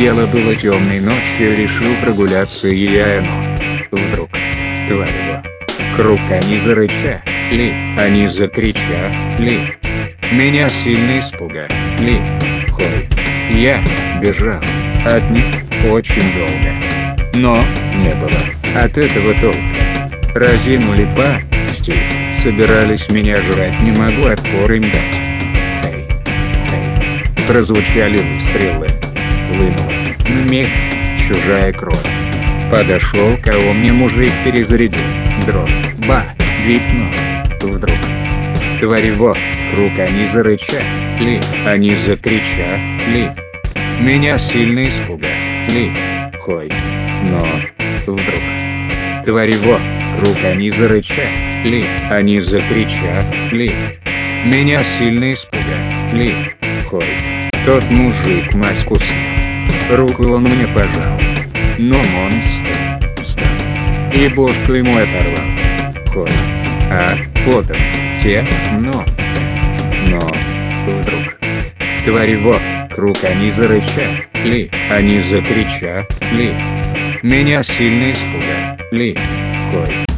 Дело было темной ночью, решил прогуляться и я, но вдруг, тварь его, круг, они зарычали, они закричали. Меня сильно испугали. Хой. Я бежал от них очень долго. Но не было от этого толка. Разинули пасти, собирались меня жрать, не могу отпор им дать. Хей, хей. Прозвучали выстрелы. Хлынула на меня чужая кровь. Подошел ко мне мужик, перезарядил дрон. Ба, видно. Вдруг, тварь его, круг, они зарычали, они закричали. Меня сильно испугали. Хой. Но вдруг, тварь его, круг, они зарычали, они закричали. Меня сильно испугали. Хой. Тот мужик маску снял, руку он мне пожал, но монстр встал и бошку ему оторвал. Хой. А потом темно. Но вдруг, тварь его, круг, они зарычали, они закричали. Меня сильно испугали. Хой.